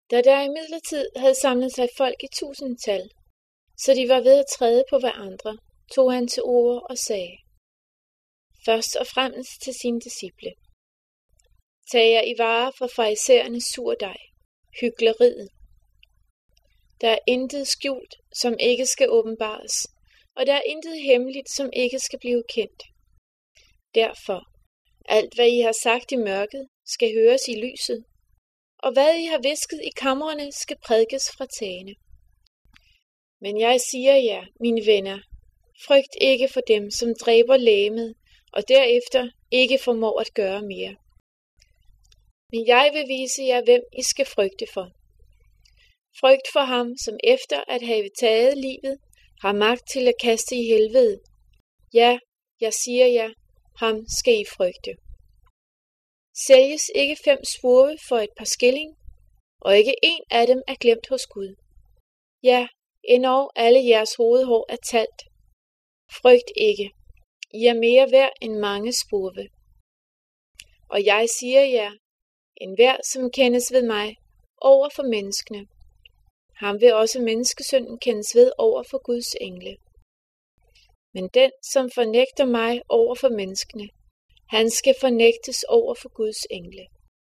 Da der imidlertid havde samlet sig folk i tusindtal, så de var ved at træde på hverandre, tog han til orde og sagde, først og fremmest til sine disciple, tag jer i vare for farisæernes surdej, hykleriet. Der er intet skjult, som ikke skal åbenbares, og der er intet hemmeligt, som ikke skal blive kendt. Derfor, alt hvad I har sagt i mørket, skal høres i lyset, og hvad I har hvisket i kamrene, skal prædikes fra tagene. Men jeg siger jer, mine venner, frygt ikke for dem, som dræber legemet, og derefter ikke formår at gøre mere. Men jeg vil vise jer, hvem I skal frygte for. Frygt for ham, som efter at have taget livet, har magt til at kaste i helvede. Ja, jeg siger jer, ham skal I frygte. Sælges ikke 5 spurve for et par skilling, og ikke en af dem er glemt hos Gud. Ja, endog alle jeres hovedhår er talt. Frygt ikke, I er mere værd end mange spurve. Og jeg siger jer, enhver som kendes ved mig over for menneskene, ham vil også menneskesønnen kendes ved over for Guds engle. Men den, som fornægter mig over for menneskene, han skal fornægtes over for Guds engle.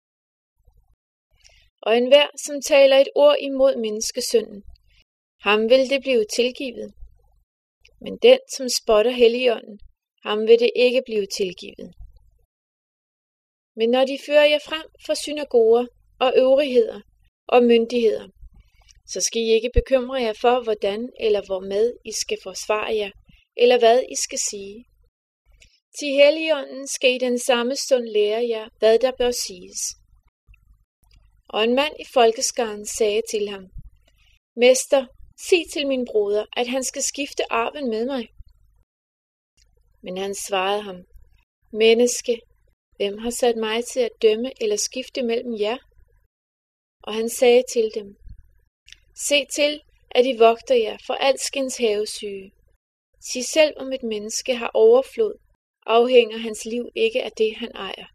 Og enhver, som taler et ord imod menneskesønnen, ham vil det blive tilgivet. Men den, som spotter Helligånden, ham vil det ikke blive tilgivet. Men når de fører jer frem for synagoger og øvrigheder og myndigheder, så skal I ikke bekymre jer for, hvordan eller hvormed I skal forsvare jer, eller hvad I skal sige. Til Helligånden skal I den samme stund lære jer, hvad der bør siges. Og en mand i folkeskaren sagde til ham, Mester, sig til min broder, at han skal skifte arven med mig. Men han svarede ham, Menneske, hvem har sat mig til at dømme eller skifte mellem jer? Og han sagde til dem, Se til, at I vogter jer for alskens havesyge. Sig selv, om et menneske har overflod, afhænger hans liv ikke af det, han ejer.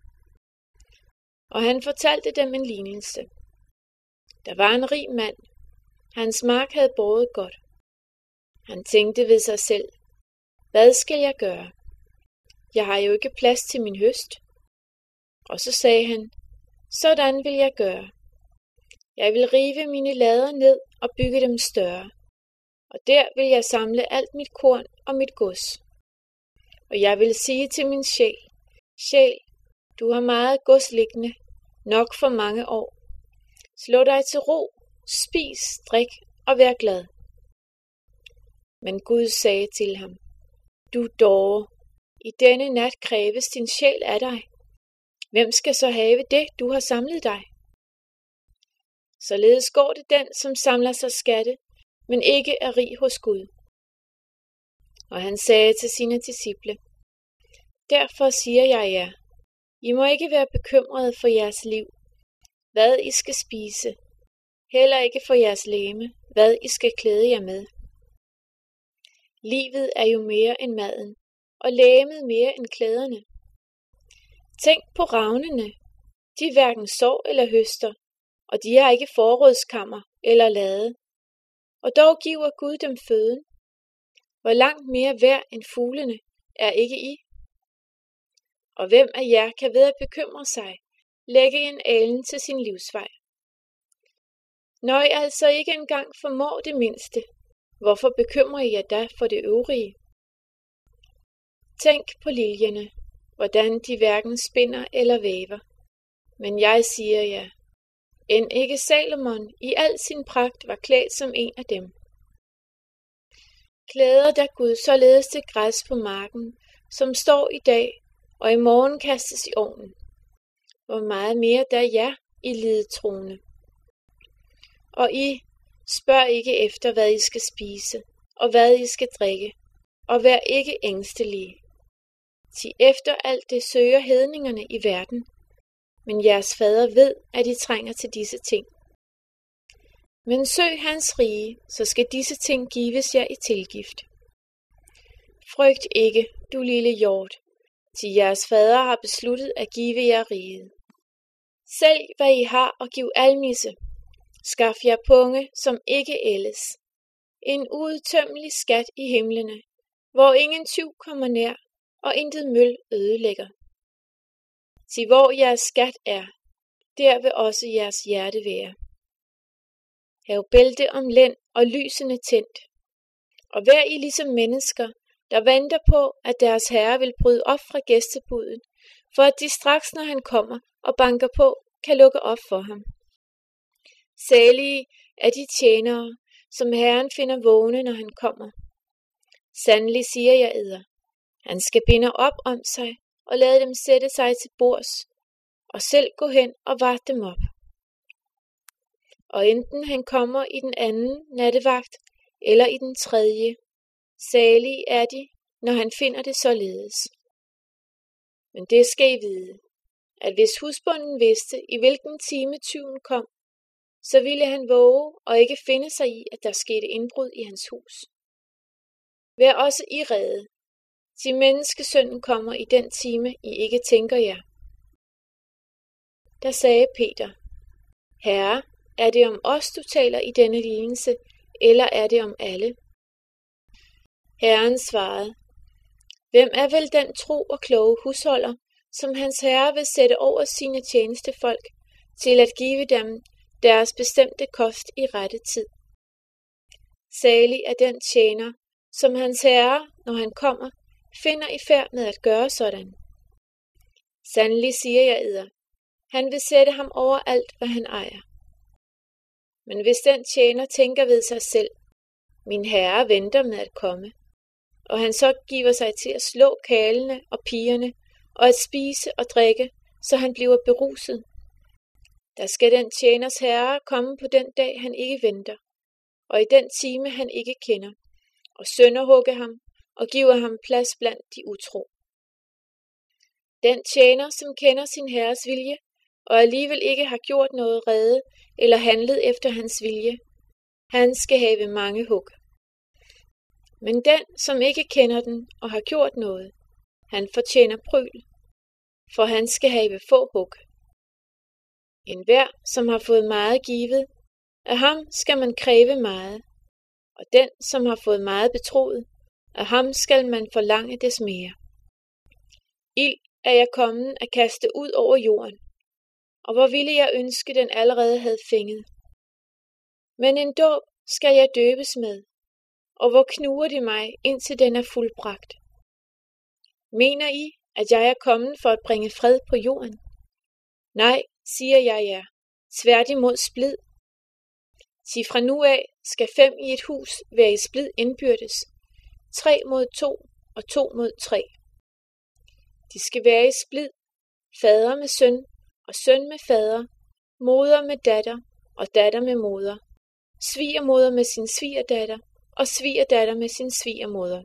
Og han fortalte dem en lignelse. Der var en rig mand. Hans mark havde båret godt. Han tænkte ved sig selv, hvad skal jeg gøre? Jeg har jo ikke plads til min høst. Og så sagde han, sådan vil jeg gøre. Jeg vil rive mine lader ned og bygge dem større. Og der vil jeg samle alt mit korn og mit gods. Og jeg vil sige til min sjæl, Sjæl, du har meget gods liggende, nok for mange år. Slå dig til ro, spis, drik og vær glad. Men Gud sagde til ham, Du dåre, i denne nat kræves din sjæl af dig. Hvem skal så have det, du har samlet dig? Således går det den, som samler sig skatte, men ikke er rig hos Gud. Og han sagde til sine disciple, Derfor siger jeg jer, I må ikke være bekymrede for jeres liv, hvad I skal spise, heller ikke for jeres legeme, hvad I skal klæde jer med. Livet er jo mere end maden, og legemet mere end klæderne. Tænk på ravnene, de hverken sår eller høster, og de har ikke forrådskammer eller lade, og dog giver Gud dem føden. Hvor langt mere værd end fuglene er ikke I? Og hvem af jer kan ved at bekymre sig, lægge en alen til sin livsvej? Når I altså ikke engang formår det mindste, hvorfor bekymrer I jer da for det øvrige? Tænk på liljerne, hvordan de hverken spinder eller væver. Men jeg siger jer, end ikke Salomon i al sin pragt var klædt som en af dem. Klæder da Gud således det græs på marken, som står i dag, og i morgen kastes i ovnen. Hvor meget mere da jer, I lidetroende. Og I spørg ikke efter, hvad I skal spise, og hvad I skal drikke, og vær ikke ængstelige. Til efter alt det søger hedningerne i verden, men jeres fader ved, at I trænger til disse ting. Men søg hans rige, så skal disse ting gives jer i tilgift. Frygt ikke, du lille hjort, til jeres fader har besluttet at give jer riget. Sælg, hvad I har, og giv almisse. Skaf jer punge, som ikke ældes, en uudtømmelig skat i himlene, hvor ingen tyv kommer nær, og intet møl ødelægger. Sig hvor jeres skat er, der vil også jeres hjerte være. Hav bælte om lænd og lysene tændt, og vær I ligesom mennesker, der venter på, at deres herre vil bryde op fra gæstebuden, for at de straks, når han kommer og banker på, kan lukke op for ham. Salige er de tjenere, som Herren finder vågne, når han kommer. Sandelig siger jeg eder, han skal binde op om sig og lade dem sætte sig til bords, og selv gå hen og varte dem op. Og enten han kommer i den anden nattevagt eller i den tredje, salige er de, når han finder det således. Men det skal I vide, at hvis husbonden vidste, i hvilken time tyven kom, så ville han våge og ikke finde sig i, at der skete indbrud i hans hus. Vær også I rede, til menneskesønnen kommer i den time, I ikke tænker jer. Der sagde Peter, Herre, er det om os, du taler i denne lignelse, eller er det om alle? Herren svarede, hvem er vel den tro og kloge husholder, som hans herre vil sætte over sine tjenestefolk, til at give dem deres bestemte kost i rette tid? Salig er den tjener, som hans herre, når han kommer, finder i færd med at gøre sådan. Sandelig siger jeg eder, han vil sætte ham over alt, hvad han ejer. Men hvis den tjener tænker ved sig selv, min herre venter med at komme, og han så giver sig til at slå karlene og pigerne, og at spise og drikke, så han bliver beruset, der skal den tjeners herre komme på den dag, han ikke venter, og i den time, han ikke kender, og sønderhugge ham, og giver ham plads blandt de utro. Den tjener, som kender sin herres vilje, og alligevel ikke har gjort noget rede, eller handlet efter hans vilje, han skal have mange hug. Men den, som ikke kender den, og har gjort noget, han fortjener pryl, for han skal have få hug. Enhver, som har fået meget givet, af ham skal man kræve meget, og den, som har fået meget betroet, af ham skal man forlange des mere. Ild er jeg kommet at kaste ud over jorden, og hvor ville jeg ønske, den allerede havde fænget. Men en dåb skal jeg døbes med, og hvor knuger det mig, indtil den er fuldbragt. Mener I, at jeg er kommet for at bringe fred på jorden? Nej, siger jeg jer, tværtimod splid. Sig fra nu af skal 5 i et hus være i splid indbyrdes, 3 mod 2 og 2 mod 3. De skal være i splid, fader med søn og søn med fader, moder med datter og datter med moder, svigermoder med sin svigerdatter og svigerdatter med sin svigermoder.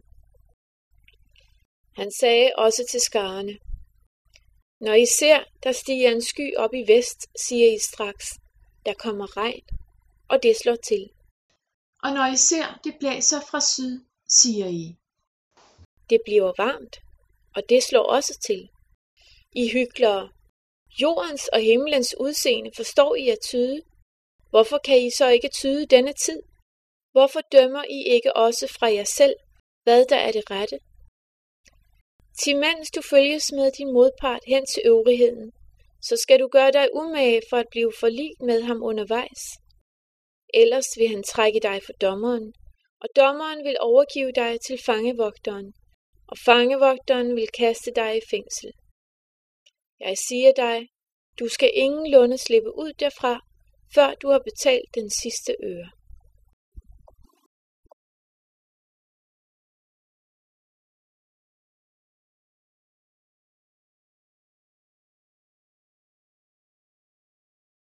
Han sagde også til skarerne, når I ser, der stiger en sky op i vest, siger I straks, der kommer regn, og det slår til. Og når I ser, det blæser fra syd, siger I, det bliver varmt, og det slår også til. I hyklere, jordens og himlens udseende forstår I at tyde. Hvorfor kan I så ikke tyde denne tid? Hvorfor dømmer I ikke også fra jer selv, hvad der er det rette? Til mens du følges med din modpart hen til øvrigheden, så skal du gøre dig umage for at blive forligt med ham undervejs. Ellers vil han trække dig for dommeren, og dommeren vil overgive dig til fangevogteren, og fangevogteren vil kaste dig i fængsel. Jeg siger dig, du skal ingenlunde slippe ud derfra, før du har betalt den sidste øre.